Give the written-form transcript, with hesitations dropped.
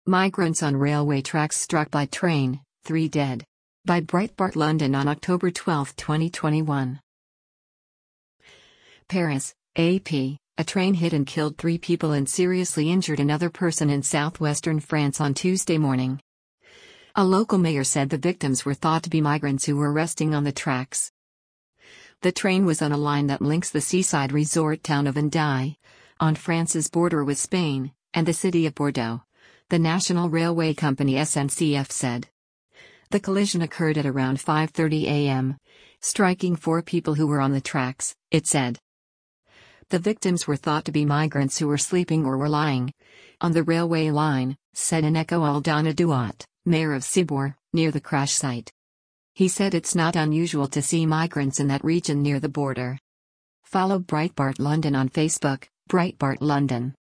Migrants on railway tracks struck by train, 3 dead. By Breitbart London on October 12, 2021. Paris, AP. A train hit and killed 3 people and seriously injured another person in southwestern France on Tuesday morning. A local mayor said the victims were thought to be migrants who were resting on the tracks. The train was on a line that links the seaside resort town of Hendaye, on France's border with Spain, and the city of Bordeaux, the national railway company SNCF said. The collision occurred at around 5:30 a.m., striking 4 people who were on the tracks, it said. The victims were thought to be migrants who were sleeping or were lying on the railway line, said Eneko Aldana Duat, mayor of Ciboure, near the crash site. He said it's not unusual to see migrants in that region near the border. Follow Breitbart London on Facebook, Breitbart London.